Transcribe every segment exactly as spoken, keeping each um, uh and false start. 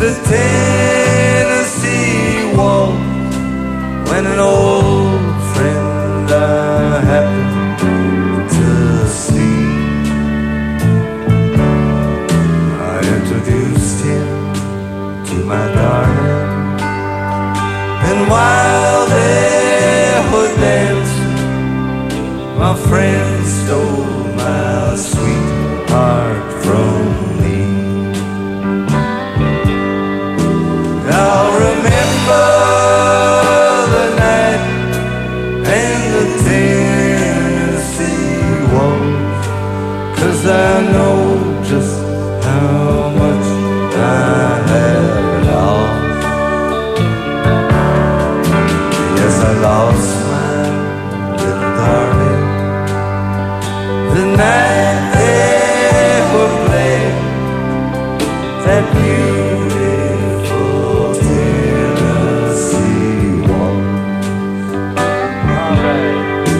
the Tennessee Waltz when an old friend I happened to see. I introduced him to my darling, and while they were dancing, my friend stole my sweetheart from me. I'll remember the night and the Tennessee Waltz, 'cause I know just how much I have lost. Yes, I lost my little darling the night they were playing that beautiful Tennessee Waltz. All right.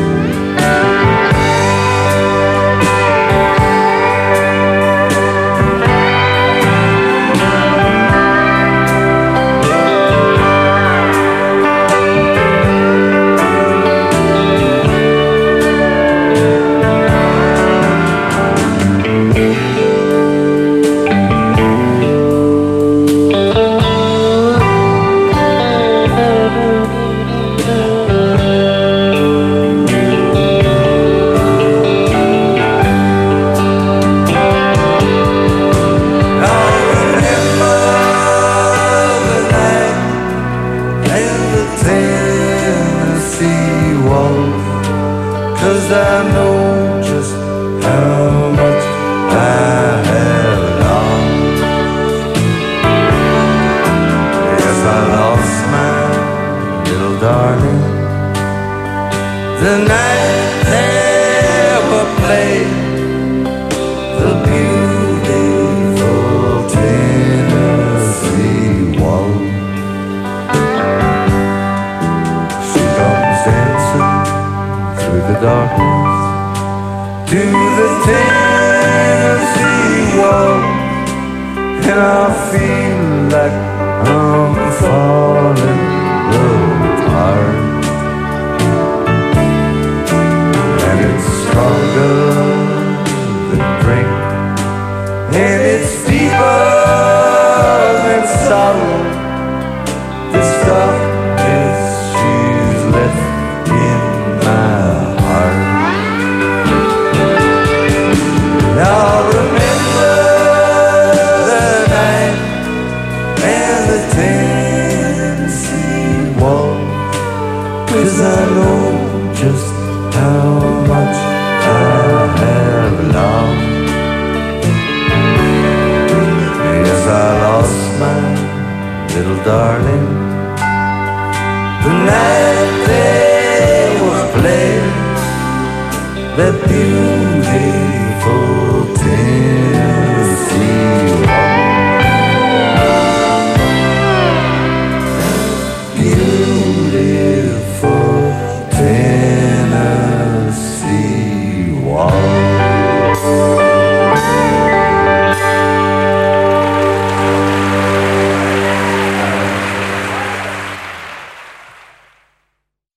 Cause I know just how much I have lost. Yes, I lost my little darling the night they were playing the beautiful Tennessee Waltz. She comes dancing through the darkness to the Tennessee Waltz, and I feel like I'm falling apart. And it's stronger than drink, and it's deeper than sorrow. The stuff is she's left in my heart. I'll remember the night and the Tennessee Waltz, 'cause I know just how much I have lost. Yes, I lost my little darling the night they were playing that beautiful